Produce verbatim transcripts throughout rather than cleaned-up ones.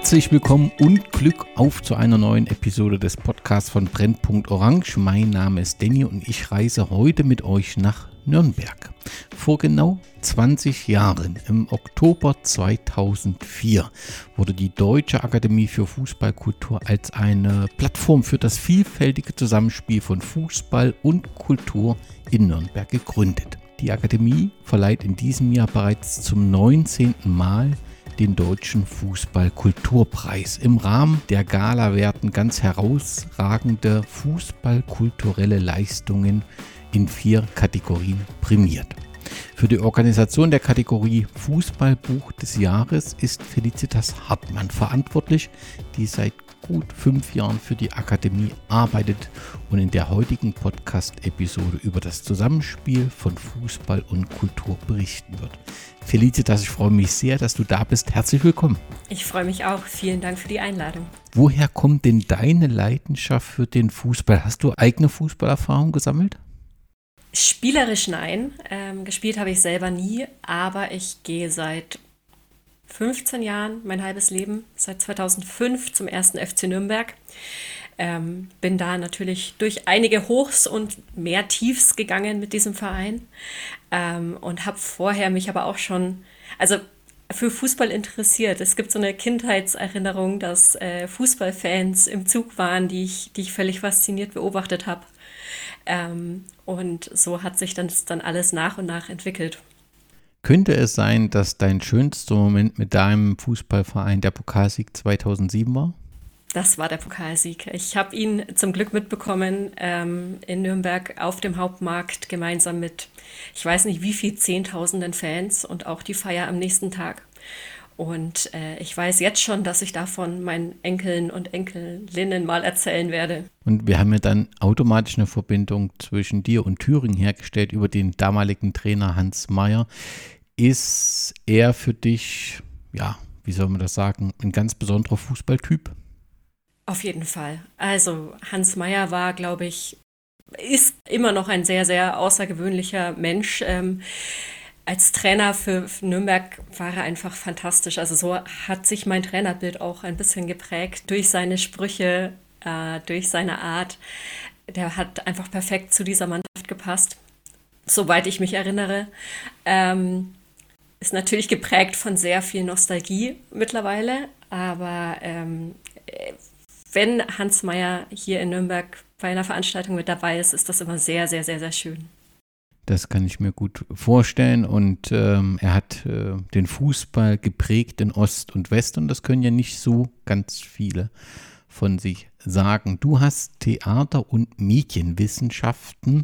Herzlich willkommen und Glück auf zu einer neuen Episode des Podcasts von Brennpunkt Orange. Mein Name ist Danny und ich reise heute mit euch nach Nürnberg. Vor genau zwanzig Jahren, im Oktober zweitausendvier, wurde die Deutsche Akademie für Fußballkultur als eine Plattform für das vielfältige Zusammenspiel von Fußball und Kultur in Nürnberg gegründet. Die Akademie verleiht in diesem Jahr bereits zum neunzehnten Mal den Deutschen Fußballkulturpreis. Im Rahmen der Gala werden ganz herausragende fußballkulturelle Leistungen in vier Kategorien prämiert. Für die Organisation der Kategorie Fußballbuch des Jahres ist Felicitas Hartmann verantwortlich, die seit gut fünf Jahren für die Akademie arbeitet und in der heutigen Podcast-Episode über das Zusammenspiel von Fußball und Kultur berichten wird. Felicitas, ich freue mich sehr, dass du da bist. Herzlich willkommen. Ich freue mich auch. Vielen Dank für die Einladung. Woher kommt denn deine Leidenschaft für den Fußball? Hast du eigene Fußballerfahrung gesammelt? Spielerisch nein. Ähm, gespielt habe ich selber nie, aber ich gehe seit fünfzehn Jahren, mein halbes Leben, seit zweitausendfünf zum ersten F C Nürnberg. Ähm, bin da natürlich durch einige Hochs und mehr Tiefs gegangen mit diesem Verein ähm, und habe vorher mich aber auch schon, also für Fußball interessiert. Es gibt so eine Kindheitserinnerung, dass äh, Fußballfans im Zug waren, die ich, die ich völlig fasziniert beobachtet habe. Ähm, und so hat sich dann, dann alles nach und nach entwickelt. Könnte es sein, dass dein schönster Moment mit deinem Fußballverein der Pokalsieg zweitausendsieben war? Das war der Pokalsieg. Ich habe ihn zum Glück mitbekommen ähm, in Nürnberg auf dem Hauptmarkt gemeinsam mit, ich weiß nicht wie viel, Zehntausenden Fans und auch die Feier am nächsten Tag. Und äh, ich weiß jetzt schon, dass ich davon meinen Enkeln und Enkelinnen mal erzählen werde. Und wir haben ja dann automatisch eine Verbindung zwischen dir und Thüringen hergestellt über den damaligen Trainer Hans Meyer. Ist er für dich, ja, wie soll man das sagen, ein ganz besonderer Fußballtyp? Auf jeden Fall. Also Hans Meyer war, glaube ich, ist immer noch ein sehr, sehr außergewöhnlicher Mensch. Ähm, als Trainer für, für Nürnberg war er einfach fantastisch. Also so hat sich mein Trainerbild auch ein bisschen geprägt durch seine Sprüche, äh, durch seine Art. Der hat einfach perfekt zu dieser Mannschaft gepasst, soweit ich mich erinnere. Ähm, ist natürlich geprägt von sehr viel Nostalgie mittlerweile, aber ähm, wenn Hans Meyer hier in Nürnberg bei einer Veranstaltung mit dabei ist, ist das immer sehr, sehr, sehr, sehr schön. Das kann ich mir gut vorstellen und ähm, er hat äh, den Fußball geprägt in Ost und West und das können ja nicht so ganz viele von sich sagen. Du hast Theater- und Medienwissenschaften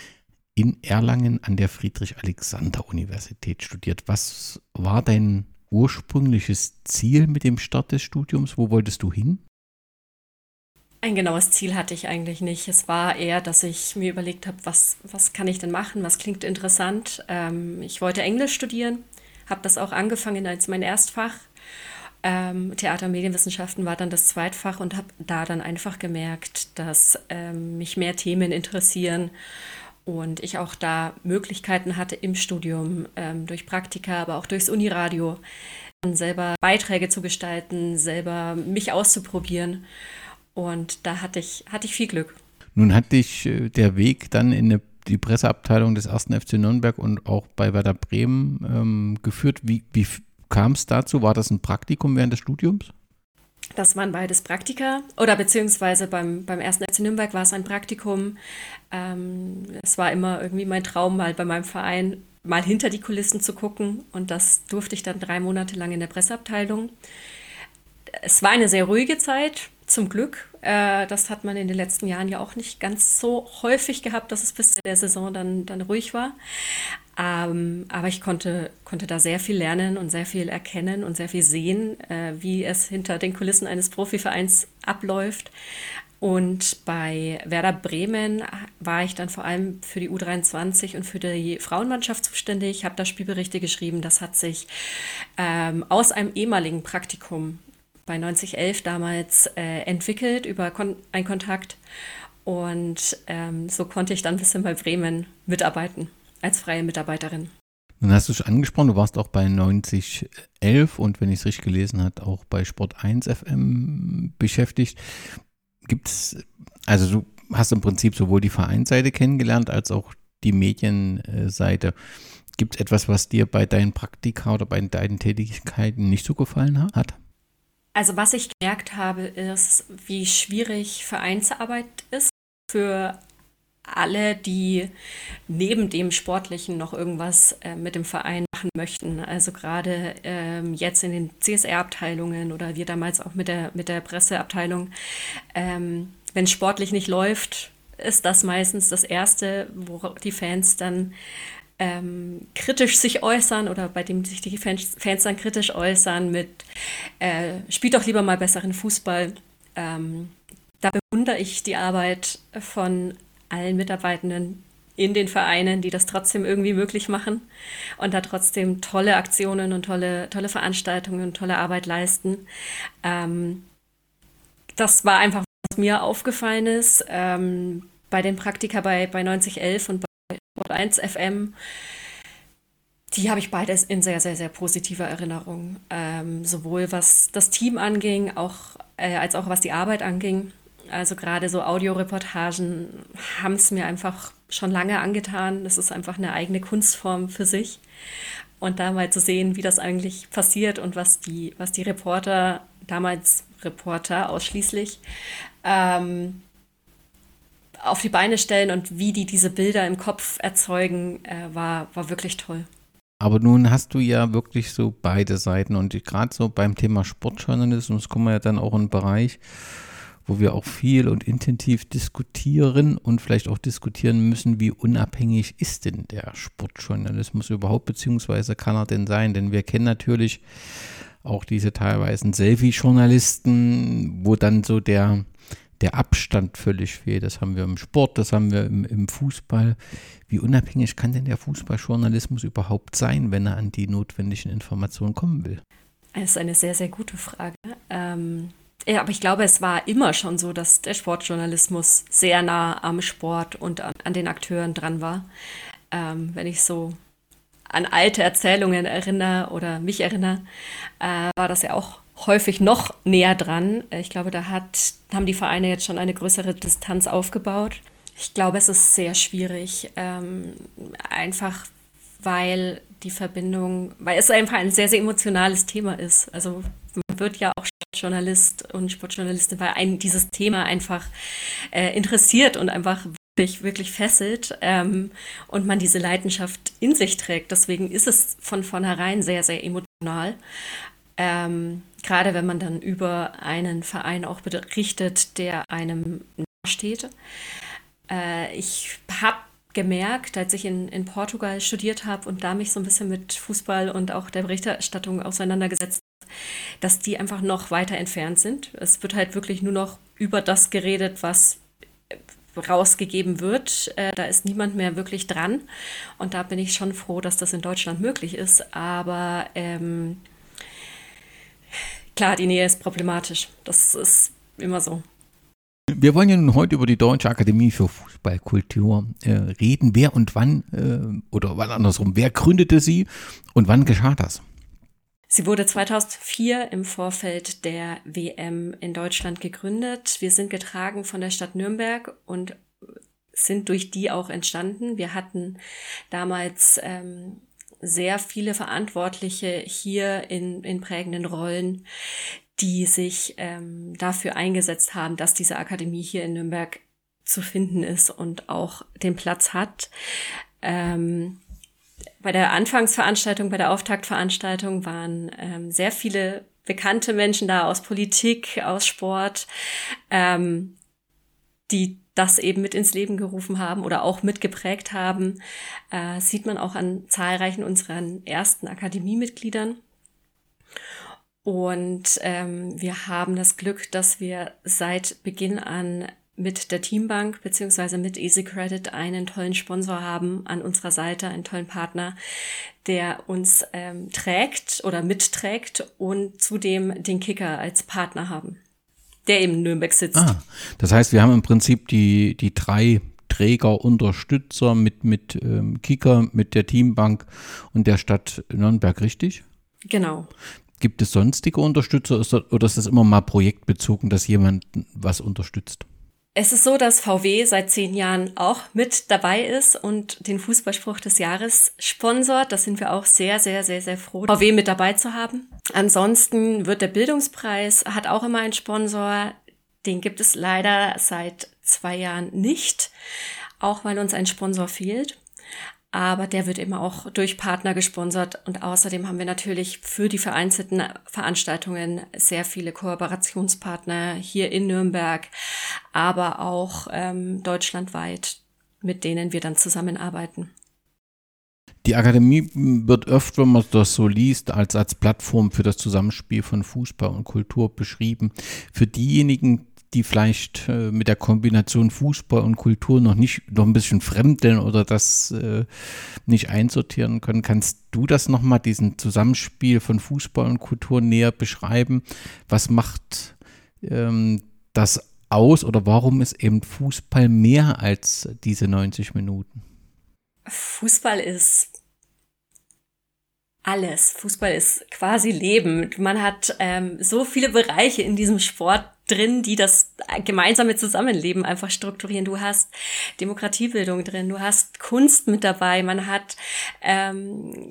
in Erlangen an der Friedrich-Alexander-Universität studiert. Was war dein ursprüngliches Ziel mit dem Start des Studiums? Wo wolltest du hin? Ein genaues Ziel hatte ich eigentlich nicht. Es war eher, dass ich mir überlegt habe, was, was kann ich denn machen, was klingt interessant. Ähm, ich wollte Englisch studieren, habe das auch angefangen als mein Erstfach. Ähm, Theater- und Medienwissenschaften war dann das Zweitfach und habe da dann einfach gemerkt, dass ähm, mich mehr Themen interessieren und ich auch da Möglichkeiten hatte im Studium, ähm, durch Praktika, aber auch durchs Uniradio, selber Beiträge zu gestalten, selber mich auszuprobieren. Und da hatte ich, hatte ich viel Glück. Nun hat dich äh, der Weg dann in eine, die Presseabteilung des ersten F C Nürnberg und auch bei Werder Bremen ähm, geführt. Wie, wie kam es dazu? War das ein Praktikum während des Studiums? Das waren beides Praktika oder beziehungsweise beim, beim ersten F C Nürnberg war es ein Praktikum. Ähm, es war immer irgendwie mein Traum, mal bei meinem Verein mal hinter die Kulissen zu gucken. Und das durfte ich dann drei Monate lang in der Presseabteilung. Es war eine sehr ruhige Zeit, zum Glück. Äh, das hat man in den letzten Jahren ja auch nicht ganz so häufig gehabt, dass es bis der Saison dann, dann ruhig war. Ähm, aber ich konnte, konnte da sehr viel lernen und sehr viel erkennen und sehr viel sehen, äh, wie es hinter den Kulissen eines Profivereins abläuft. Und bei Werder Bremen war ich dann vor allem für die U dreiundzwanzig und für die Frauenmannschaft zuständig, habe da Spielberichte geschrieben. Das hat sich ähm, aus einem ehemaligen Praktikum bei neunzig elf damals äh, entwickelt über Kon- einen Kontakt. Und ähm, so konnte ich dann ein bisschen bei Bremen mitarbeiten, als freie Mitarbeiterin. Dann hast du es angesprochen, du warst auch bei neunzig elf und wenn ich es richtig gelesen habe, auch bei Sport eins F M beschäftigt. Gibt es, also du hast im Prinzip sowohl die Vereinsseite kennengelernt als auch die Medienseite. Gibt es etwas, was dir bei deinen Praktika oder bei deinen Tätigkeiten nicht so gefallen hat? Also was ich gemerkt habe, ist, wie schwierig Vereinsarbeit ist für alle, die neben dem Sportlichen noch irgendwas äh, mit dem Verein machen möchten. Also gerade ähm, jetzt in den C S R-Abteilungen oder wir damals auch mit der, mit der Presseabteilung. Ähm, wenn sportlich nicht läuft, ist das meistens das Erste, wo die Fans dann ähm, kritisch sich äußern oder bei dem sich die Fans, Fans dann kritisch äußern mit äh, spielt doch lieber mal besseren Fußball. Ähm, da bewundere ich die Arbeit von allen Mitarbeitenden in den Vereinen, die das trotzdem irgendwie möglich machen und da trotzdem tolle Aktionen und tolle, tolle Veranstaltungen und tolle Arbeit leisten. Ähm, das war einfach, was mir aufgefallen ist. Ähm, bei den Praktika bei, bei neunzig elf und bei Sport eins F M, die habe ich beides in sehr, sehr, sehr positiver Erinnerung. Ähm, sowohl was das Team anging, auch, äh, als auch was die Arbeit anging. Also gerade so Audioreportagen haben es mir einfach schon lange angetan. Das ist einfach eine eigene Kunstform für sich. Und da mal zu sehen, wie das eigentlich passiert und was die, was die Reporter, damals Reporter ausschließlich, ähm, auf die Beine stellen und wie die diese Bilder im Kopf erzeugen, äh, war, war wirklich toll. Aber nun hast du ja wirklich so beide Seiten und gerade so beim Thema Sportjournalismus kommen wir ja dann auch in einen Bereich, wo wir auch viel und intensiv diskutieren und vielleicht auch diskutieren müssen, wie unabhängig ist denn der Sportjournalismus überhaupt, beziehungsweise kann er denn sein? Denn wir kennen natürlich auch diese teilweise Selfie-Journalisten, wo dann so der, der Abstand völlig fehlt. Das haben wir im Sport, das haben wir im, im Fußball. Wie unabhängig kann denn der Fußballjournalismus überhaupt sein, wenn er an die notwendigen Informationen kommen will? Das ist eine sehr, sehr gute Frage. Ähm Ja, aber ich glaube, es war immer schon so, dass der Sportjournalismus sehr nah am Sport und an, an den Akteuren dran war. Ähm, wenn ich so an alte Erzählungen erinnere oder mich erinnere, äh, war das ja auch häufig noch näher dran. Ich glaube, da hat, haben die Vereine jetzt schon eine größere Distanz aufgebaut. Ich glaube, es ist sehr schwierig, ähm, einfach weil die Verbindung, weil es einfach ein sehr, sehr emotionales Thema ist. Also man wird ja auch Sportjournalist und Sportjournalistin, weil einen dieses Thema einfach äh, interessiert und einfach wirklich, wirklich fesselt ähm, und man diese Leidenschaft in sich trägt. Deswegen ist es von vornherein sehr, sehr emotional. Ähm, gerade wenn man dann über einen Verein auch berichtet, der einem nahesteht. Äh, ich habe gemerkt, als ich in, in Portugal studiert habe und da mich so ein bisschen mit Fußball und auch der Berichterstattung auseinandergesetzt, dass die einfach noch weiter entfernt sind. Es wird halt wirklich nur noch über das geredet, was rausgegeben wird. Äh, da ist niemand mehr wirklich dran. Und da bin ich schon froh, dass das in Deutschland möglich ist. Aber ähm, klar, die Nähe ist problematisch. Das ist immer so. Wir wollen ja nun heute über die Deutsche Akademie für Fußballkultur äh, reden. Wer und wann, äh, oder wann andersrum, wer gründete sie und wann geschah das? Sie wurde zweitausendvier im Vorfeld der W M in Deutschland gegründet. Wir sind getragen von der Stadt Nürnberg und sind durch die auch entstanden. Wir hatten damals ähm, sehr viele Verantwortliche hier in, in prägenden Rollen, die sich ähm, dafür eingesetzt haben, dass diese Akademie hier in Nürnberg zu finden ist und auch den Platz hat. Ähm, bei der Anfangsveranstaltung, bei der Auftaktveranstaltung waren ähm, sehr viele bekannte Menschen da aus Politik, aus Sport, ähm, die das eben mit ins Leben gerufen haben oder auch mitgeprägt haben. Äh, sieht man auch an zahlreichen unseren ersten Akademiemitgliedern. Und ähm, wir haben das Glück, dass wir seit Beginn an mit der Teambank beziehungsweise mit EasyCredit einen tollen Sponsor haben an unserer Seite, einen tollen Partner, der uns ähm, trägt oder mitträgt und zudem den Kicker als Partner haben, der eben in Nürnberg sitzt. Ah, das heißt, wir haben im Prinzip die, die drei Träger, Unterstützer mit, mit ähm, Kicker, mit der Teambank und der Stadt Nürnberg, richtig? Genau. Gibt es sonstige Unterstützer oder ist das immer mal projektbezogen, dass jemand was unterstützt? Es ist so, dass V W seit zehn Jahren auch mit dabei ist und den Fußballspruch des Jahres sponsort. Da sind wir auch sehr, sehr, sehr, sehr froh, V W mit dabei zu haben. Ansonsten wird der Bildungspreis, hat auch immer einen Sponsor. Den gibt es leider seit zwei Jahren nicht, auch weil uns ein Sponsor fehlt. Aber der wird immer auch durch Partner gesponsert. Und außerdem haben wir natürlich für die vereinzelten Veranstaltungen sehr viele Kooperationspartner hier in Nürnberg, aber auch ähm, deutschlandweit, mit denen wir dann zusammenarbeiten. Die Akademie wird oft, wenn man das so liest, als, als Plattform für das Zusammenspiel von Fußball und Kultur beschrieben. Für diejenigen, die vielleicht äh, mit der Kombination Fußball und Kultur noch nicht, noch ein bisschen fremdeln oder das äh, nicht einsortieren können, kannst du das nochmal, diesen Zusammenspiel von Fußball und Kultur näher beschreiben? Was macht ähm, das aus oder warum ist eben Fußball mehr als diese neunzig Minuten? Fußball ist alles. Fußball ist quasi Leben. Man hat ähm, so viele Bereiche in diesem Sport drin, die das gemeinsame Zusammenleben einfach strukturieren. Du hast Demokratiebildung drin, du hast Kunst mit dabei, man hat ähm,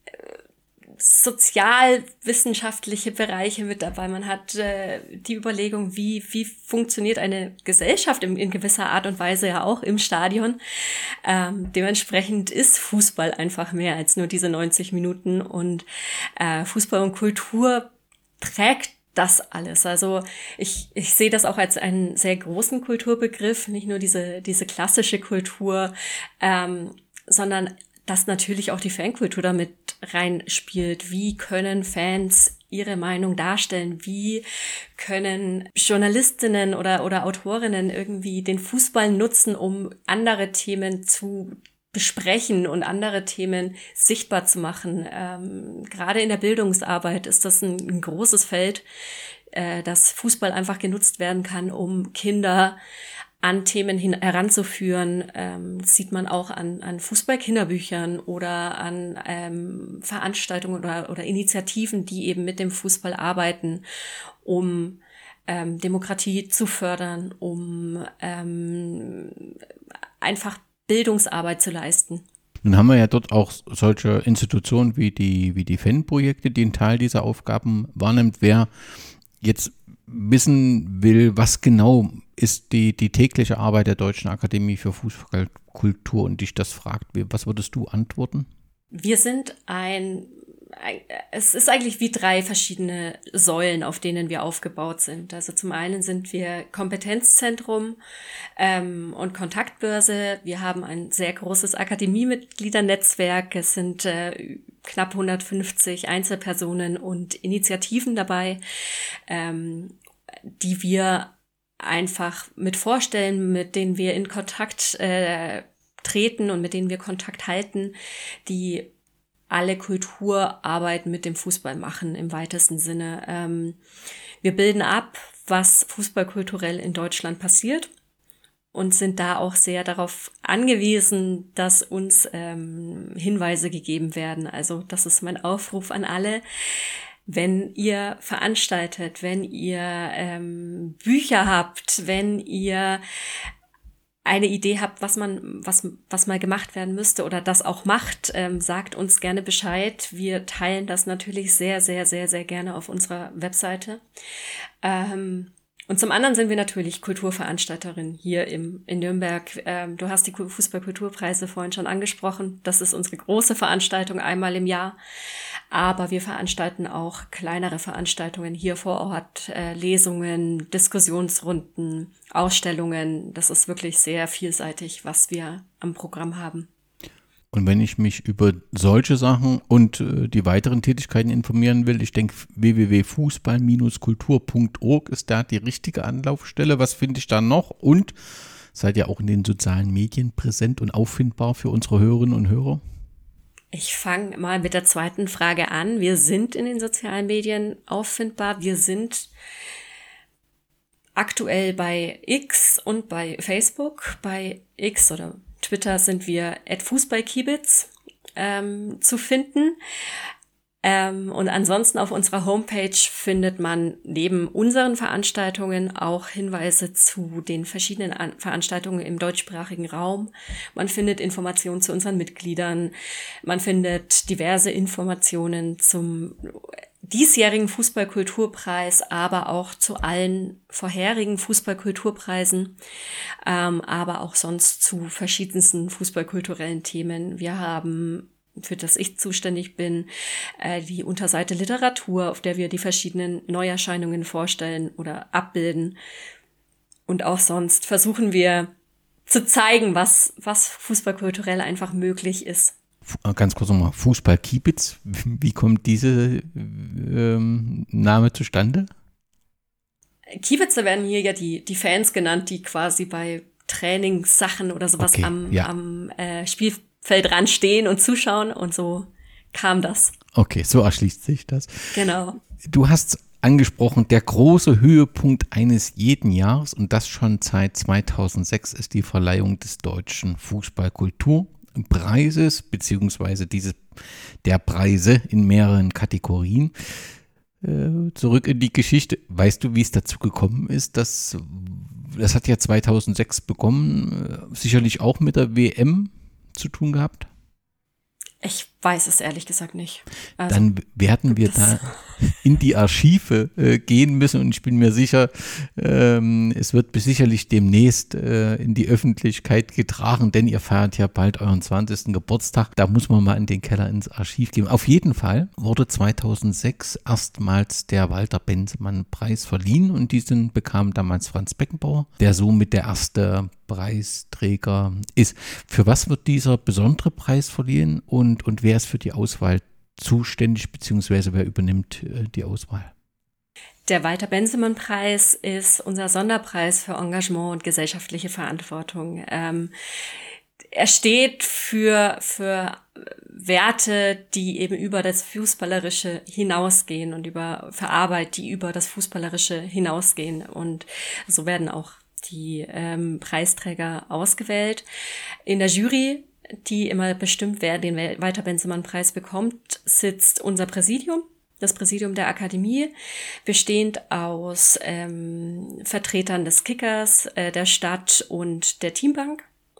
sozialwissenschaftliche Bereiche mit dabei, man hat äh, die Überlegung, wie wie funktioniert eine Gesellschaft in, in gewisser Art und Weise ja auch im Stadion. Ähm, dementsprechend ist Fußball einfach mehr als nur diese neunzig Minuten und äh, Fußball und Kultur prägt das alles. Also ich ich sehe das auch als einen sehr großen Kulturbegriff, nicht nur diese diese klassische Kultur, ähm, sondern dass natürlich auch die Fankultur damit reinspielt. Wie können Fans ihre Meinung darstellen? Wie können Journalistinnen oder oder Autorinnen irgendwie den Fußball nutzen, um andere Themen zu besprechen und andere Themen sichtbar zu machen? Ähm, gerade in der Bildungsarbeit ist das ein, ein großes Feld, äh, dass Fußball einfach genutzt werden kann, um Kinder an Themen hin, heranzuführen. Ähm, das sieht man auch an, an Fußball-Kinderbüchern oder an ähm, Veranstaltungen oder, oder Initiativen, die eben mit dem Fußball arbeiten, um ähm, Demokratie zu fördern, um ähm, einfach Bildungsarbeit zu leisten. Nun haben wir ja dort auch solche Institutionen wie die, wie die Fanprojekte, die einen Teil dieser Aufgaben wahrnimmt. Wer jetzt wissen will, was genau ist die, die tägliche Arbeit der Deutschen Akademie für Fußballkultur und dich das fragt, was würdest du antworten? Wir sind ein, ein, es ist eigentlich wie drei verschiedene Säulen, auf denen wir aufgebaut sind. Also zum einen sind wir Kompetenzzentrum ähm, und Kontaktbörse. Wir haben ein sehr großes Akademiemitgliedernetzwerk. Es sind äh, knapp hundertfünfzig Einzelpersonen und Initiativen dabei, ähm, die wir einfach mit vorstellen, mit denen wir in Kontakt äh, treten und mit denen wir Kontakt halten, die alle Kulturarbeit mit dem Fußball machen im weitesten Sinne. Ähm, wir bilden ab, was fußballkulturell in Deutschland passiert und sind da auch sehr darauf angewiesen, dass uns ähm, Hinweise gegeben werden. Also das ist mein Aufruf an alle. Wenn ihr veranstaltet, wenn ihr ähm, Bücher habt, wenn ihr eine Idee habt, was man, was, was mal gemacht werden müsste oder das auch macht, ähm, sagt uns gerne Bescheid. Wir teilen das natürlich sehr, sehr, sehr, sehr gerne auf unserer Webseite. Ähm, und zum anderen sind wir natürlich Kulturveranstalterin hier im, in Nürnberg. Ähm, du hast die Fußball-Kulturpreise vorhin schon angesprochen. Das ist unsere große Veranstaltung einmal im Jahr. Aber wir veranstalten auch kleinere Veranstaltungen hier vor Ort, äh, Lesungen, Diskussionsrunden, Ausstellungen. Das ist wirklich sehr vielseitig, was wir am Programm haben. Und wenn ich mich über solche Sachen und äh, die weiteren Tätigkeiten informieren will, ich denke, w w w punkt fußball Bindestrich kultur punkt org ist da die richtige Anlaufstelle. Was finde ich da noch? Und seid ihr auch in den sozialen Medien präsent und auffindbar für unsere Hörerinnen und Hörer? Ich fange mal mit der zweiten Frage an. Wir sind in den sozialen Medien auffindbar. Wir sind aktuell bei X und bei Facebook. Bei X oder Twitter sind wir at fußballkiebitz ähm, zu finden. Ähm, und ansonsten auf unserer Homepage findet man neben unseren Veranstaltungen auch Hinweise zu den verschiedenen An- Veranstaltungen im deutschsprachigen Raum. Man findet Informationen zu unseren Mitgliedern. Man findet diverse Informationen zum diesjährigen Fußballkulturpreis, aber auch zu allen vorherigen Fußballkulturpreisen, ähm, aber auch sonst zu verschiedensten fußballkulturellen Themen. Wir haben, für das ich zuständig bin, äh, die Unterseite Literatur, auf der wir die verschiedenen Neuerscheinungen vorstellen oder abbilden. Und auch sonst versuchen wir zu zeigen, was, was fußballkulturell einfach möglich ist. Ganz kurz nochmal, Fußballkiebitz, wie kommt diese ähm, Name zustande? Kiebitzer werden hier ja die, die Fans genannt, die quasi bei Trainingssachen oder sowas Okay, am, ja. am äh, Spielfeldrand stehen und zuschauen, und so kam das. Okay, so erschließt sich das. Genau. Du hast angesprochen, der große Höhepunkt eines jeden Jahres, und das schon seit zweitausendsechs, ist die Verleihung des Deutschen Fußballkulturpreises, beziehungsweise diese, der Preise in mehreren Kategorien. Äh, zurück in die Geschichte. Weißt du, wie es dazu gekommen ist? Dass, das hat ja zweitausendsechs begonnen, äh, sicherlich auch mit der W M zu tun gehabt? Ich weiß es ehrlich gesagt nicht. Also, Dann werden wir da in die Archive äh, gehen müssen, und ich bin mir sicher, ähm, es wird sicherlich demnächst äh, in die Öffentlichkeit getragen, denn ihr feiert ja bald euren zwanzigsten Geburtstag. Da muss man mal in den Keller ins Archiv gehen. Auf jeden Fall wurde zweitausendsechs erstmals der Walter-Bensemann-Preis verliehen, und diesen bekam damals Franz Beckenbauer, der somit der erste Preisträger ist. Für was wird dieser besondere Preis verliehen, und, und wer ist für die Auswahl zuständig, beziehungsweise wer übernimmt äh, die Auswahl? Der Walter-Bensemann-Preis ist unser Sonderpreis für Engagement und gesellschaftliche Verantwortung. Ähm, er steht für, für Werte, die eben über das Fußballerische hinausgehen und über, für Arbeit, die über das Fußballerische hinausgehen. Und so werden auch die ähm, Preisträger ausgewählt. In der Jury, die immer bestimmt, wer den Walter-Bensemann-Preis bekommt, sitzt unser Präsidium, das Präsidium der Akademie, bestehend aus ähm, Vertretern des Kickers, äh, der Stadt und der Teambank.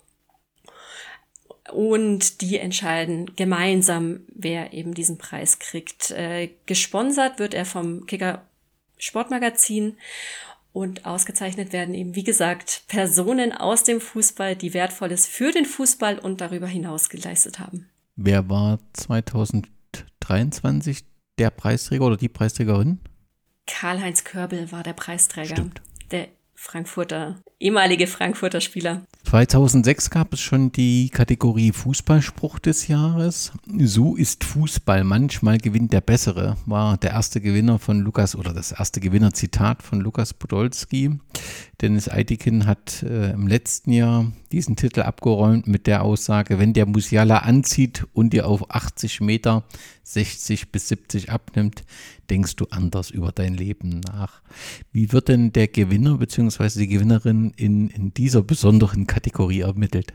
Und die entscheiden gemeinsam, wer eben diesen Preis kriegt. Äh, gesponsert wird er vom Kicker Sportmagazin. Und ausgezeichnet werden eben, wie gesagt, Personen aus dem Fußball, die Wertvolles für den Fußball und darüber hinaus geleistet haben. Wer war zweitausenddreiundzwanzig der Preisträger oder die Preisträgerin? Karl-Heinz Körbel war der Preisträger. Stimmt. Der Frankfurter, ehemalige Frankfurter Spieler. zweitausendsechs gab es schon die Kategorie Fußballspruch des Jahres. So ist Fußball, manchmal gewinnt der Bessere, war der erste Gewinner von Lukas, oder das erste Gewinnerzitat von Lukas Podolski. Dennis Eitikin hat äh, im letzten Jahr diesen Titel abgeräumt mit der Aussage: Wenn der Musiala anzieht und dir auf achtzig Meter sechzig bis siebzig abnimmt, denkst du anders über dein Leben nach. Wie wird denn der Gewinner bzw. die Gewinnerin in, in dieser besonderen Kategorie ermittelt?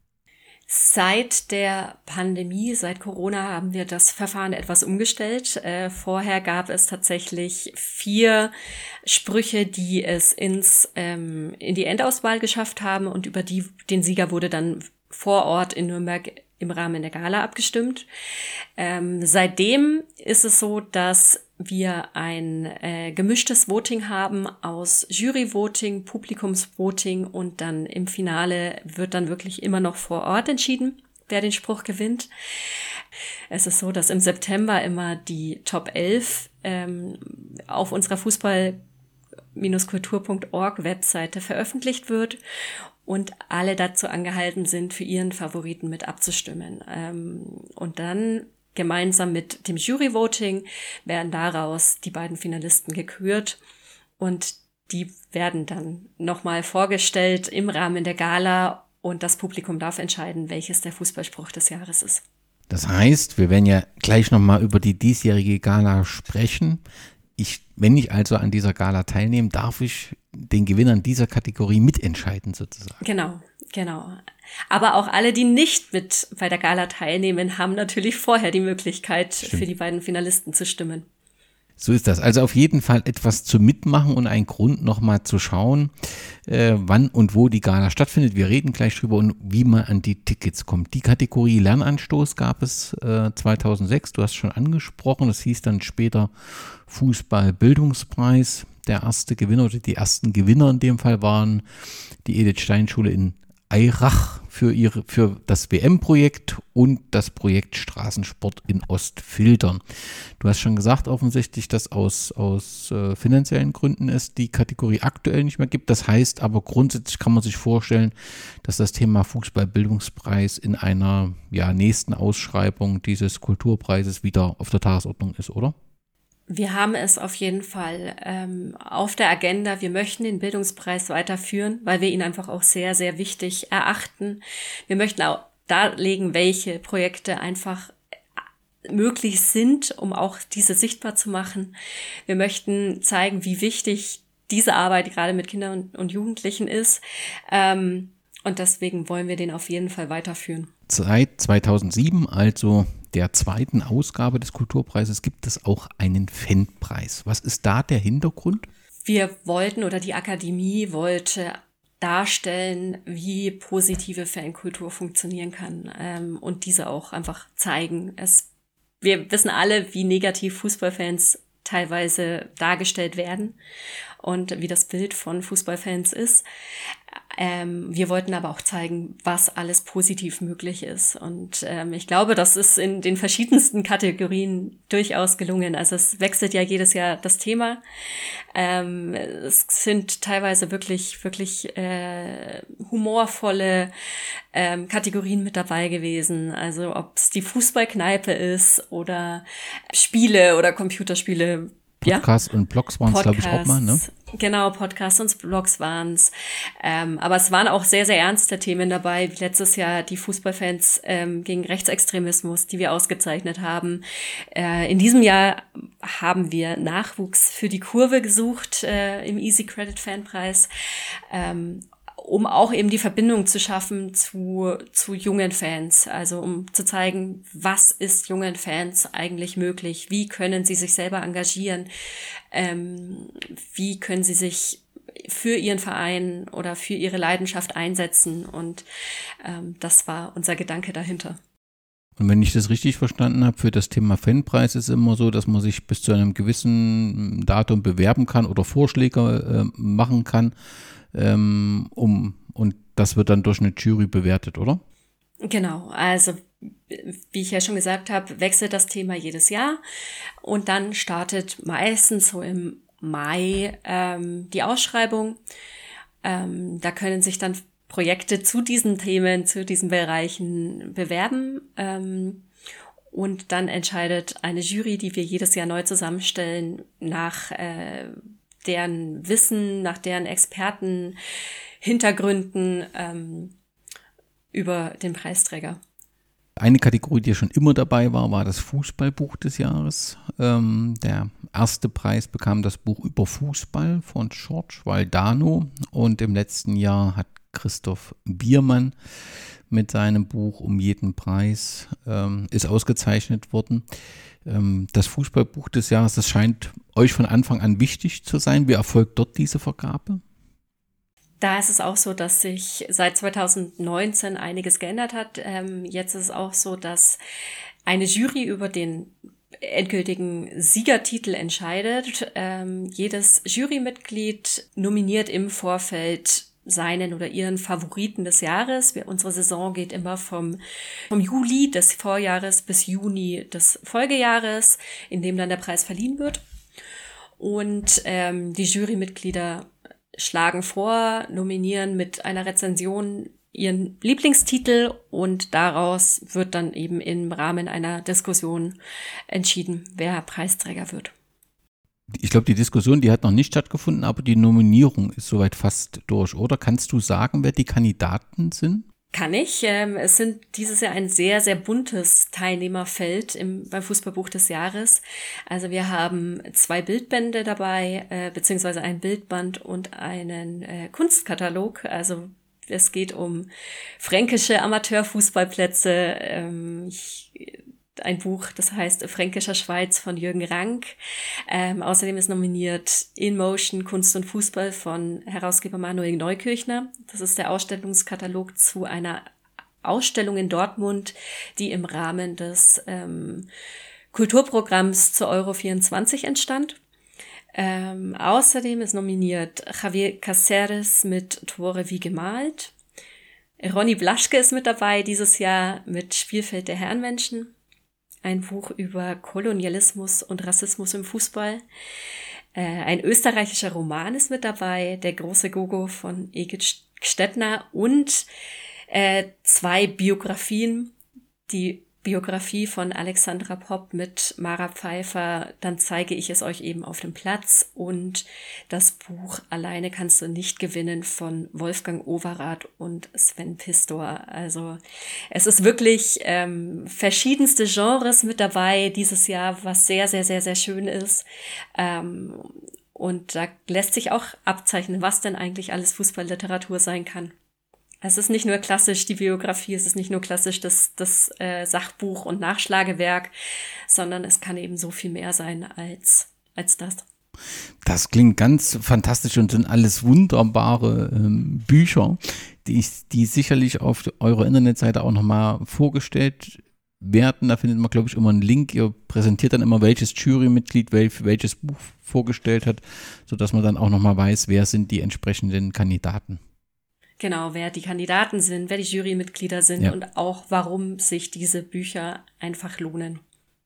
Seit der Pandemie, seit Corona, haben wir das Verfahren etwas umgestellt. Äh, vorher gab es tatsächlich vier Sprüche, die es ins ähm, in die Endauswahl geschafft haben, und über die den Sieger wurde dann vor Ort in Nürnberg im Rahmen der Gala abgestimmt. Ähm, seitdem ist es so, dass wir ein äh, gemischtes Voting haben aus Jury-Voting, Publikumsvoting, und dann im Finale wird dann wirklich immer noch vor Ort entschieden, wer den Spruch gewinnt. Es ist so, dass im September immer die Top elf ähm, auf unserer Fußball Kultur Punkt org Webseite veröffentlicht wird und alle dazu angehalten sind, für ihren Favoriten mit abzustimmen. Ähm, und dann gemeinsam mit dem Jury-Voting werden daraus die beiden Finalisten gekürt, und die werden dann nochmal vorgestellt im Rahmen der Gala, und das Publikum darf entscheiden, welches der Fußballspruch des Jahres ist. Das heißt, wir werden ja gleich nochmal über die diesjährige Gala sprechen. ich, wenn ich also an dieser Gala teilnehme, darf ich den Gewinnern dieser Kategorie mitentscheiden sozusagen. Genau, genau. Aber auch alle, die nicht mit bei der Gala teilnehmen, haben natürlich vorher die Möglichkeit, Stimmt. für die beiden Finalisten zu stimmen. So ist das. Also auf jeden Fall etwas zu mitmachen und ein Grund nochmal zu schauen, äh, wann und wo die Gala stattfindet. Wir reden gleich drüber und wie man an die Tickets kommt. Die Kategorie Lernanstoß gab es äh, zweitausendsechs, du hast schon angesprochen, das hieß dann später Fußball-Bildungspreis. Der erste Gewinner oder die ersten Gewinner in dem Fall waren die Edith-Stein-Schule in Eirach für, ihre, für das W M-Projekt und das Projekt Straßensport in Ostfildern. Du hast schon gesagt, offensichtlich, dass aus, aus äh, finanziellen Gründen es die Kategorie aktuell nicht mehr gibt. Das heißt aber grundsätzlich kann man sich vorstellen, dass das Thema Fußball-Bildungspreis in einer ja, nächsten Ausschreibung dieses Kulturpreises wieder auf der Tagesordnung ist, oder? Wir haben es auf jeden Fall ähm, auf der Agenda. Wir möchten den Bildungspreis weiterführen, weil wir ihn einfach auch sehr, sehr wichtig erachten. Wir möchten auch darlegen, welche Projekte einfach möglich sind, um auch diese sichtbar zu machen. Wir möchten zeigen, wie wichtig diese Arbeit gerade mit Kindern und Jugendlichen ist. Ähm, und deswegen wollen wir den auf jeden Fall weiterführen. Seit zweitausendsieben, also der zweiten Ausgabe des Kulturpreises, gibt es auch einen Fanpreis. Was ist da der Hintergrund? Wir wollten oder die Akademie wollte darstellen, wie positive Fankultur funktionieren kann ähm, und diese auch einfach zeigen. Es, wir wissen alle, wie negativ Fußballfans teilweise dargestellt werden und wie das Bild von Fußballfans ist. Ähm, wir wollten aber auch zeigen, was alles positiv möglich ist. Und ähm, ich glaube, das ist in den verschiedensten Kategorien durchaus gelungen. Also es wechselt ja jedes Jahr das Thema. Ähm, es sind teilweise wirklich, wirklich äh, humorvolle ähm, Kategorien mit dabei gewesen. Also ob es die Fußballkneipe ist oder Spiele oder Computerspiele. Podcasts ja? und Blogs waren es, glaube ich, auch mal, ne? Genau, Podcasts und Blogs waren es. Ähm, aber es waren auch sehr, sehr ernste Themen dabei, wie letztes Jahr die Fußballfans ähm, gegen Rechtsextremismus, die wir ausgezeichnet haben. Äh, in diesem Jahr haben wir Nachwuchs für die Kurve gesucht äh, im Easy Credit Fanpreis. Ähm, um auch eben die Verbindung zu schaffen zu, zu jungen Fans, also um zu zeigen, was ist jungen Fans eigentlich möglich, wie können sie sich selber engagieren, ähm, wie können sie sich für ihren Verein oder für ihre Leidenschaft einsetzen und ähm, das war unser Gedanke dahinter. Und wenn ich das richtig verstanden habe, für das Thema Fanpreis ist es immer so, dass man sich bis zu einem gewissen Datum bewerben kann oder Vorschläge äh, machen kann, ähm, um und das wird dann durch eine Jury bewertet, oder? Genau, also wie ich ja schon gesagt habe, wechselt das Thema jedes Jahr und dann startet meistens so im Mai ähm, die Ausschreibung. Ähm, da können sich dann Projekte zu diesen Themen, zu diesen Bereichen bewerben. Ähm, und dann entscheidet eine Jury, die wir jedes Jahr neu zusammenstellen, nach äh, deren Wissen, nach deren Experten, Hintergründen ähm, über den Preisträger. Eine Kategorie, die schon immer dabei war, war das Fußballbuch des Jahres. Ähm, der erste Preis bekam das Buch über Fußball von George Valdano und im letzten Jahr hat Christoph Biermann mit seinem Buch Um jeden Preis ähm, ist ausgezeichnet worden. Ähm, das Fußballbuch des Jahres, das scheint euch von Anfang an wichtig zu sein. Wie erfolgt dort diese Vergabe? Da ist es auch so, dass sich seit zweitausendneunzehn einiges geändert hat. Ähm, jetzt ist es auch so, dass eine Jury über den endgültigen Siegertitel entscheidet. Ähm, jedes Jurymitglied nominiert im Vorfeld seinen oder ihren Favoriten des Jahres. Wir, unsere Saison geht immer vom, vom Juli des Vorjahres bis Juni des Folgejahres, in dem dann der Preis verliehen wird. Und ähm, die Jurymitglieder schlagen vor, nominieren mit einer Rezension ihren Lieblingstitel und daraus wird dann eben im Rahmen einer Diskussion entschieden, wer Preisträger wird. Ich glaube, die Diskussion, die hat noch nicht stattgefunden, aber die Nominierung ist soweit fast durch, oder? Kannst du sagen, wer die Kandidaten sind? Kann ich. Ähm, es sind dieses Jahr ein sehr, sehr buntes Teilnehmerfeld im, beim Fußballbuch des Jahres. Also wir haben zwei Bildbände dabei, äh, beziehungsweise ein Bildband und einen äh, Kunstkatalog. Also es geht um fränkische Amateurfußballplätze. Ähm, ich, ein Buch, das heißt Fränkischer Schweiz von Jürgen Rank. Ähm, außerdem ist nominiert In Motion Kunst und Fußball von Herausgeber Manuel Neukirchner. Das ist der Ausstellungskatalog zu einer Ausstellung in Dortmund, die im Rahmen des ähm, Kulturprogramms zur Euro vierundzwanzig entstand. Ähm, außerdem ist nominiert Javier Caceres mit Tore wie gemalt. Ronny Blaschke ist mit dabei dieses Jahr mit Spielfeld der Herrenmenschen. Ein Buch über Kolonialismus und Rassismus im Fußball. Äh, ein österreichischer Roman ist mit dabei, Der große Gogo von Egid Stettner und äh, zwei Biografien, die Biografie von Alexandra Popp mit Mara Pfeiffer, Dann zeige ich es euch eben auf dem Platz, und das Buch Alleine kannst du nicht gewinnen von Wolfgang Overath und Sven Pistor. Also es ist wirklich ähm, verschiedenste Genres mit dabei dieses Jahr, was sehr, sehr, sehr, sehr schön ist. Ähm, und da lässt sich auch abzeichnen, was denn eigentlich alles Fußballliteratur sein kann. Es ist nicht nur klassisch die Biografie, es ist nicht nur klassisch das, das äh, Sachbuch und Nachschlagewerk, sondern es kann eben so viel mehr sein als, als das. Das klingt ganz fantastisch und sind alles wunderbare ähm, Bücher, die, die sicherlich auf eurer Internetseite auch nochmal vorgestellt werden. Da findet man, glaube ich, immer einen Link. Ihr präsentiert dann immer, welches Jurymitglied wel, welches Buch vorgestellt hat, sodass man dann auch nochmal weiß, wer sind die entsprechenden Kandidaten. Genau, wer die Kandidaten sind, wer die Jurymitglieder sind, ja, und auch, warum sich diese Bücher einfach lohnen.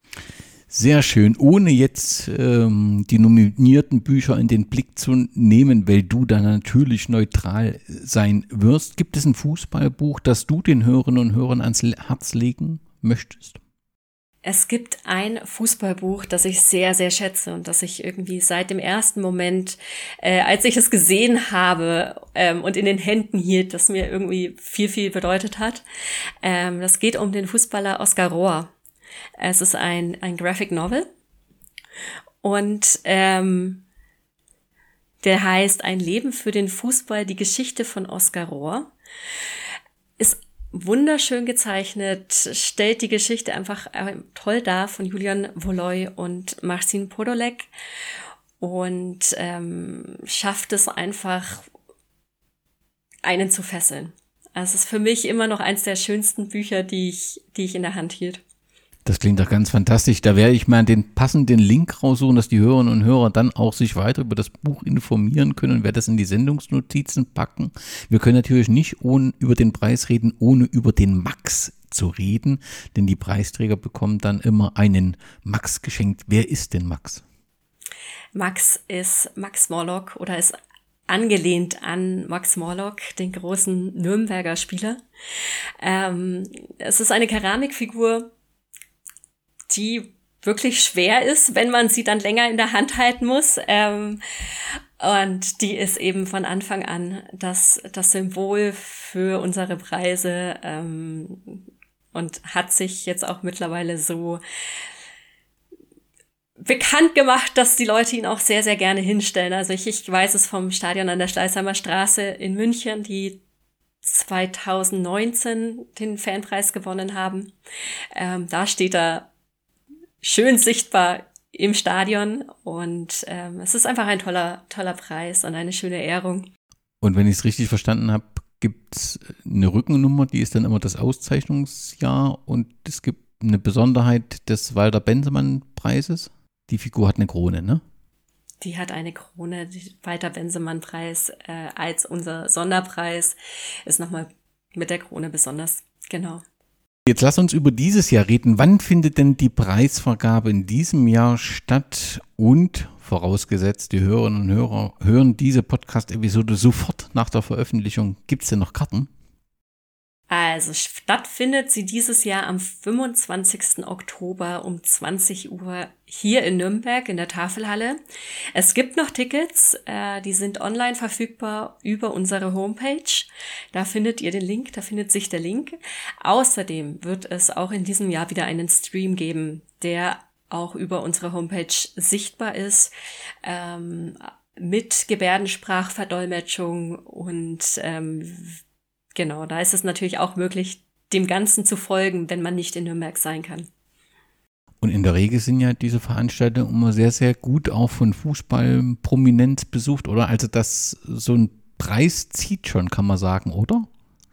Sehr schön. Ohne jetzt ähm, die nominierten Bücher in den Blick zu nehmen, weil du da natürlich neutral sein wirst, gibt es ein Fußballbuch, das du den Hörerinnen und Hörern ans Herz legen möchtest? Es gibt ein Fußballbuch, das ich sehr, sehr schätze und das ich irgendwie seit dem ersten Moment, äh, als ich es gesehen habe ähm, und in den Händen hielt, das mir irgendwie viel, viel bedeutet hat. Ähm, das geht um den Fußballer Oscar Rohr. Es ist ein, ein Graphic Novel und ähm, der heißt Ein Leben für den Fußball, die Geschichte von Oscar Rohr. Ist wunderschön gezeichnet, stellt die Geschichte einfach toll dar von Julian Woloy und Marcin Podolek und ähm, schafft es einfach, einen zu fesseln. Also es ist für mich immer noch eins der schönsten Bücher, die ich, die ich in der Hand hielt. Das klingt doch ganz fantastisch. Da werde ich mal den passenden Link raussuchen, dass die Hörerinnen und Hörer dann auch sich weiter über das Buch informieren können und werde das in die Sendungsnotizen packen. Wir können natürlich nicht ohne, über den Preis reden, ohne über den Max zu reden, denn die Preisträger bekommen dann immer einen Max geschenkt. Wer ist denn Max? Max ist Max Morlock oder ist angelehnt an Max Morlock, den großen Nürnberger Spieler. Ähm, es ist eine Keramikfigur, die wirklich schwer ist, wenn man sie dann länger in der Hand halten muss. Ähm, und die ist eben von Anfang an das, das Symbol für unsere Preise ähm, und hat sich jetzt auch mittlerweile so bekannt gemacht, dass die Leute ihn auch sehr, sehr gerne hinstellen. Also ich, ich weiß es vom Stadion an der Schleißheimer Straße in München, die zwanzig neunzehn den Fanpreis gewonnen haben. Ähm, da steht er schön sichtbar im Stadion und ähm, es ist einfach ein toller, toller Preis und eine schöne Ehrung. Und wenn ich es richtig verstanden habe, gibt es eine Rückennummer, die ist dann immer das Auszeichnungsjahr und es gibt eine Besonderheit des Walter-Bensemann-Preises. Die Figur hat eine Krone, ne? Die hat eine Krone, der Walter-Bensemann-Preis äh, als unser Sonderpreis ist nochmal mit der Krone besonders, genau. Jetzt lass uns über dieses Jahr reden. Wann findet denn die Preisvergabe in diesem Jahr statt? Und vorausgesetzt, die Hörerinnen und Hörer hören diese Podcast-Episode sofort nach der Veröffentlichung. Gibt es denn noch Karten? Also stattfindet sie dieses Jahr am fünfundzwanzigsten Oktober um zwanzig Uhr hier in Nürnberg in der Tafelhalle. Es gibt noch Tickets, äh, die sind online verfügbar über unsere Homepage. Da findet ihr den Link, da findet sich der Link. Außerdem wird es auch in diesem Jahr wieder einen Stream geben, der auch über unsere Homepage sichtbar ist, ähm, mit Gebärdensprachverdolmetschung und ähm, genau, da ist es natürlich auch möglich, dem Ganzen zu folgen, wenn man nicht in Nürnberg sein kann. Und in der Regel sind ja diese Veranstaltungen immer sehr, sehr gut auch von Fußballprominenz besucht, oder? Also das, so ein Preis zieht schon, kann man sagen, oder?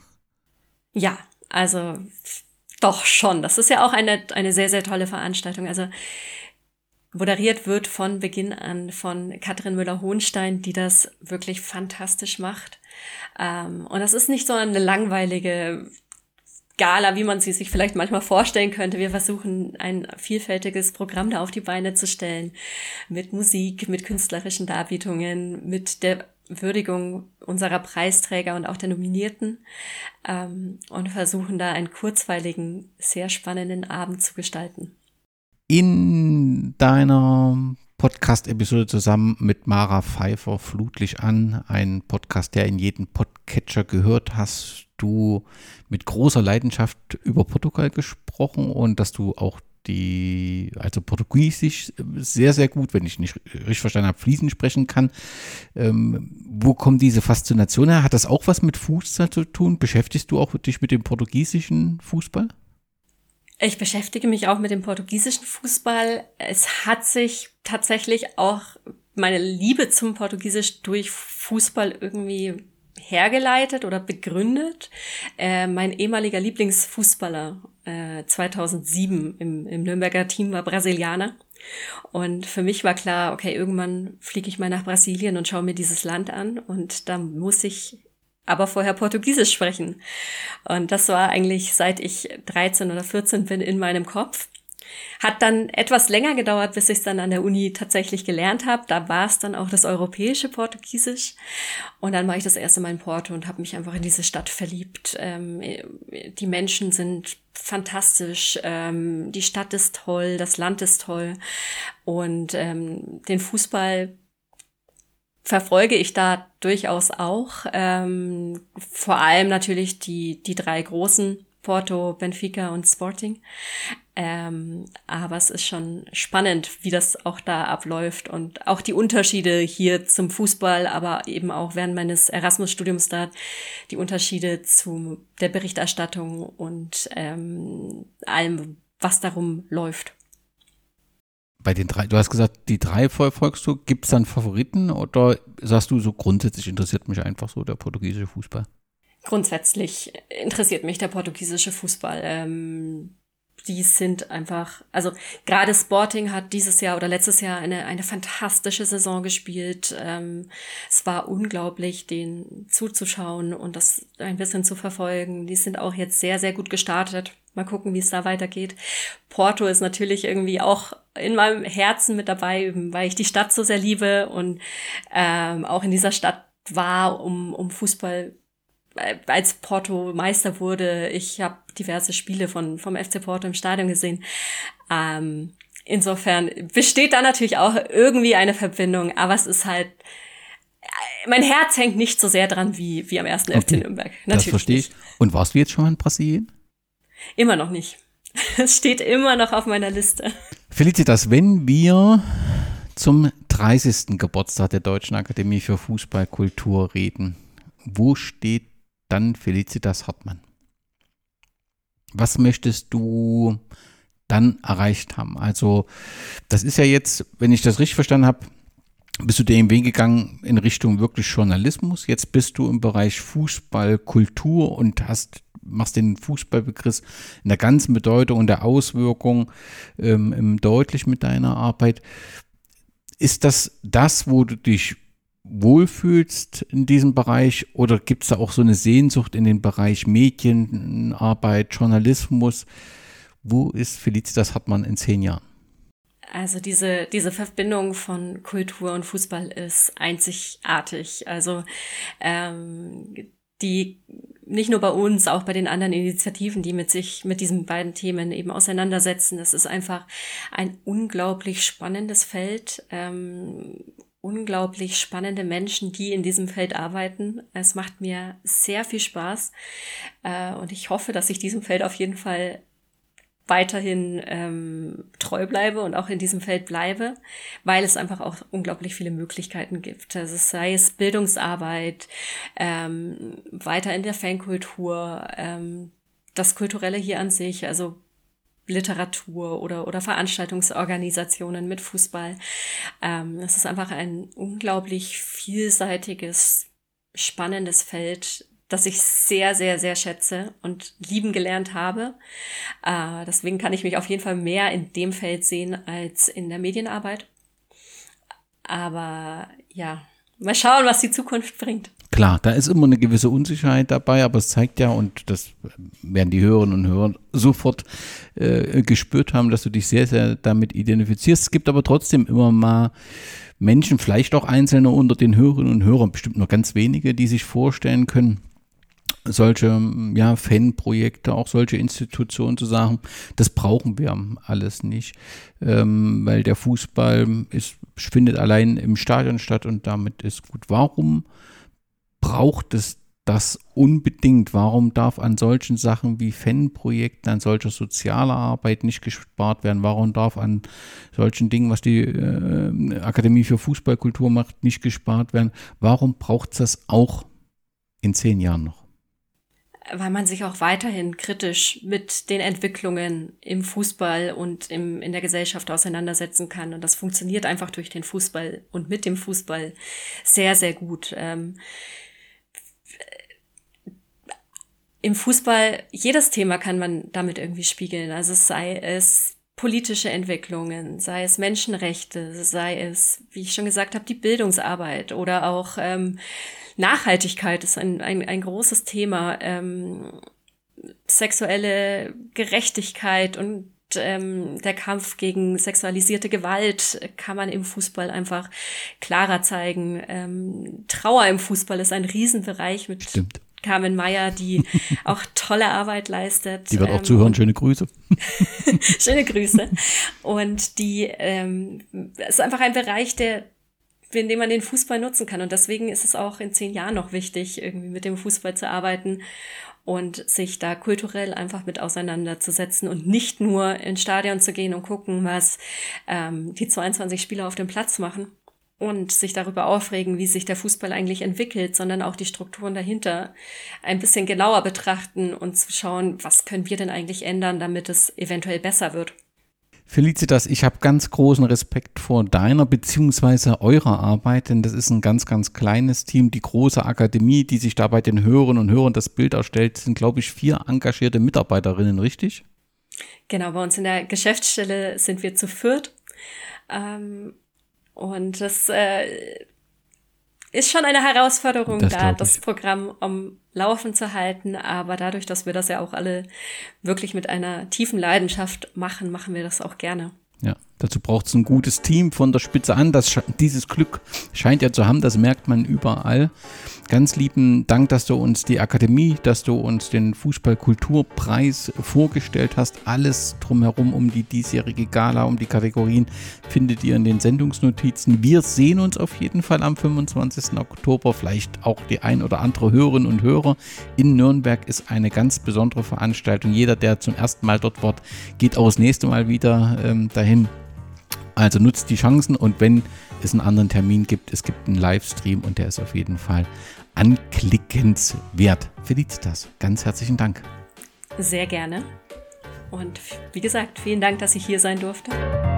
Ja, also doch schon. Das ist ja auch eine, eine sehr, sehr tolle Veranstaltung. Also moderiert wird von Beginn an von Katrin Müller-Hohenstein, die das wirklich fantastisch macht. Ähm, und das ist nicht so eine langweilige Gala, wie man sie sich vielleicht manchmal vorstellen könnte. Wir versuchen, ein vielfältiges Programm da auf die Beine zu stellen. Mit Musik, mit künstlerischen Darbietungen, mit der Würdigung unserer Preisträger und auch der Nominierten. Ähm, und versuchen da einen kurzweiligen, sehr spannenden Abend zu gestalten. In deiner Podcast-Episode zusammen mit Mara Pfeiffer, Flutlicht an, ein Podcast, der in jedem Podcatcher gehört, hast du mit großer Leidenschaft über Portugal gesprochen und dass du auch die, also Portugiesisch sehr, sehr gut, wenn ich nicht richtig verstanden habe, fließend sprechen kann. Ähm, wo kommt diese Faszination her? Hat das auch was mit Fußball zu tun? Beschäftigst du auch dich mit dem portugiesischen Fußball? Ich beschäftige mich auch mit dem portugiesischen Fußball. Es hat sich tatsächlich auch meine Liebe zum Portugiesisch durch Fußball irgendwie hergeleitet oder begründet. Äh, mein ehemaliger Lieblingsfußballer äh, zweitausendsieben im, im Nürnberger Team war Brasilianer. Und für mich war klar, okay, irgendwann fliege ich mal nach Brasilien und schaue mir dieses Land an. Und da muss ich aber vorher Portugiesisch sprechen. Und das war eigentlich, seit ich dreizehn oder vierzehn bin, in meinem Kopf. Hat dann etwas länger gedauert, bis ich es dann an der Uni tatsächlich gelernt habe. Da war es dann auch das europäische Portugiesisch. Und dann war ich das erste Mal in Porto und habe mich einfach in diese Stadt verliebt. Ähm, die Menschen sind fantastisch, ähm, die Stadt ist toll, das Land ist toll. Und ähm, den Fußball verfolge ich da durchaus auch. Ähm, vor allem natürlich die, die drei großen, Porto, Benfica und Sporting. Ähm, aber es ist schon spannend, wie das auch da abläuft und auch die Unterschiede hier zum Fußball, aber eben auch während meines Erasmus-Studiums da die Unterschiede zu der Berichterstattung und ähm, allem, was darum läuft. Bei den drei, du hast gesagt, die drei verfolgst du. Gibt es dann Favoriten oder sagst du so grundsätzlich interessiert mich einfach so der portugiesische Fußball? Grundsätzlich interessiert mich der portugiesische Fußball. Ähm, die sind einfach, also gerade Sporting hat dieses Jahr oder letztes Jahr eine eine fantastische Saison gespielt. Ähm, es war unglaublich, denen zuzuschauen und das ein bisschen zu verfolgen. Die sind auch jetzt sehr, sehr gut gestartet. Mal gucken, wie es da weitergeht. Porto ist natürlich irgendwie auch in meinem Herzen mit dabei, weil ich die Stadt so sehr liebe und ähm, auch in dieser Stadt war, um, um Fußball, als Porto Meister wurde. Ich habe diverse Spiele von vom F C Porto im Stadion gesehen. Ähm, insofern besteht da natürlich auch irgendwie eine Verbindung, aber es ist halt, mein Herz hängt nicht so sehr dran wie, wie am ersten okay. F C Nürnberg. Natürlich das verstehe ich. Und warst du jetzt schon mal in Brasilien? Immer noch nicht. Es steht immer noch auf meiner Liste. Felicitas, wenn wir zum dreißigsten Geburtstag der Deutschen Akademie für Fußballkultur reden, wo steht dann Felicitas Hartmann? Was möchtest du dann erreicht haben? Also das ist ja jetzt, wenn ich das richtig verstanden habe, bist du den Weg gegangen in Richtung wirklich Journalismus. Jetzt bist du im Bereich Fußball, Kultur und hast, machst den Fußballbegriff in der ganzen Bedeutung und der Auswirkung ähm, deutlich mit deiner Arbeit. Ist das das, wo du dich wohlfühlst in diesem Bereich oder gibt es da auch so eine Sehnsucht in den Bereich Medienarbeit, Journalismus? Wo ist Felicitas Hartmann in zehn Jahren? Also diese, diese Verbindung von Kultur und Fußball ist einzigartig. Also ähm, die nicht nur bei uns, auch bei den anderen Initiativen, die mit sich mit diesen beiden Themen eben auseinandersetzen. Das ist einfach ein unglaublich spannendes Feld. Ähm, unglaublich spannende Menschen, die in diesem Feld arbeiten. Es macht mir sehr viel Spaß äh, und ich hoffe, dass ich diesem Feld auf jeden Fall weiterhin ähm, treu bleibe und auch in diesem Feld bleibe, weil es einfach auch unglaublich viele Möglichkeiten gibt. Also sei es Bildungsarbeit, ähm, weiter in der Fankultur, ähm, das Kulturelle hier an sich, also Literatur oder, oder Veranstaltungsorganisationen mit Fußball. Ähm, es ist einfach ein unglaublich vielseitiges, spannendes Feld, das ich sehr, sehr, sehr schätze und lieben gelernt habe. Äh, deswegen kann ich mich auf jeden Fall mehr in dem Feld sehen als in der Medienarbeit. Aber ja, mal schauen, was die Zukunft bringt. Klar, da ist immer eine gewisse Unsicherheit dabei, aber es zeigt ja, und das werden die Hörerinnen und Hörer sofort äh, gespürt haben, dass du dich sehr, sehr damit identifizierst. Es gibt aber trotzdem immer mal Menschen, vielleicht auch Einzelne unter den Hörerinnen und Hörern, bestimmt nur ganz wenige, die sich vorstellen können, solche ja, Fanprojekte, auch solche Institutionen zu sagen, das brauchen wir alles nicht, ähm, weil der Fußball ist, findet allein im Stadion statt und damit ist gut. Warum braucht es das unbedingt? Warum darf an solchen Sachen wie Fanprojekten, an solcher sozialer Arbeit nicht gespart werden? Warum darf an solchen Dingen, was die äh, Akademie für Fußballkultur macht, nicht gespart werden? Warum braucht es das auch in zehn Jahren noch? Weil man sich auch weiterhin kritisch mit den Entwicklungen im Fußball und im, in der Gesellschaft auseinandersetzen kann. Und das funktioniert einfach durch den Fußball und mit dem Fußball sehr, sehr gut. Ähm, Im Fußball, jedes Thema kann man damit irgendwie spiegeln. Also sei es politische Entwicklungen, sei es Menschenrechte, sei es, wie ich schon gesagt habe, die Bildungsarbeit oder auch ähm, Nachhaltigkeit ist ein, ein, ein großes Thema. Ähm, sexuelle Gerechtigkeit und ähm, der Kampf gegen sexualisierte Gewalt kann man im Fußball einfach klarer zeigen. Ähm, Trauer im Fußball ist ein Riesenbereich mit Stimmt. Carmen Meyer, die auch tolle Arbeit leistet. Die wird auch ähm, zuhören. Schöne Grüße. Schöne Grüße. Und die ähm, ist einfach ein Bereich, der in dem man den Fußball nutzen kann. Und deswegen ist es auch in zehn Jahren noch wichtig, irgendwie mit dem Fußball zu arbeiten und sich da kulturell einfach mit auseinanderzusetzen und nicht nur ins Stadion zu gehen und gucken, was ähm, die zweiundzwanzig Spieler auf dem Platz machen und sich darüber aufregen, wie sich der Fußball eigentlich entwickelt, sondern auch die Strukturen dahinter ein bisschen genauer betrachten und zu schauen, was können wir denn eigentlich ändern, damit es eventuell besser wird. Felicitas, ich habe ganz großen Respekt vor deiner bzw. eurer Arbeit, denn das ist ein ganz, ganz kleines Team. Die große Akademie, die sich da bei den Hörerinnen und Hörern das Bild erstellt, sind, glaube ich, vier engagierte Mitarbeiterinnen, richtig? Genau, bei uns in der Geschäftsstelle sind wir zu viert. Ähm, und das äh, ist schon eine Herausforderung, das da das Programm am Laufen zu halten. Aber dadurch, dass wir das ja auch alle wirklich mit einer tiefen Leidenschaft machen, machen wir das auch gerne. Ja, dazu braucht es ein gutes Team von der Spitze an. Das, dieses Glück scheint ja zu haben, das merkt man überall. Ganz lieben Dank, dass du uns die Akademie, dass du uns den Fußballkulturpreis vorgestellt hast. Alles drumherum um die diesjährige Gala, um die Kategorien findet ihr in den Sendungsnotizen. Wir sehen uns auf jeden Fall am fünfundzwanzigsten Oktober. Vielleicht auch die ein oder andere Hörerinnen und Hörer. In Nürnberg ist eine ganz besondere Veranstaltung. Jeder, der zum ersten Mal dort war, geht auch das nächste Mal wieder ähm, dahin. Also nutzt die Chancen und wenn es einen anderen Termin gibt, es gibt einen Livestream und der ist auf jeden Fall anklickenswert. Felicitas, ganz herzlichen Dank. Sehr gerne. Und wie gesagt, vielen Dank, dass ich hier sein durfte.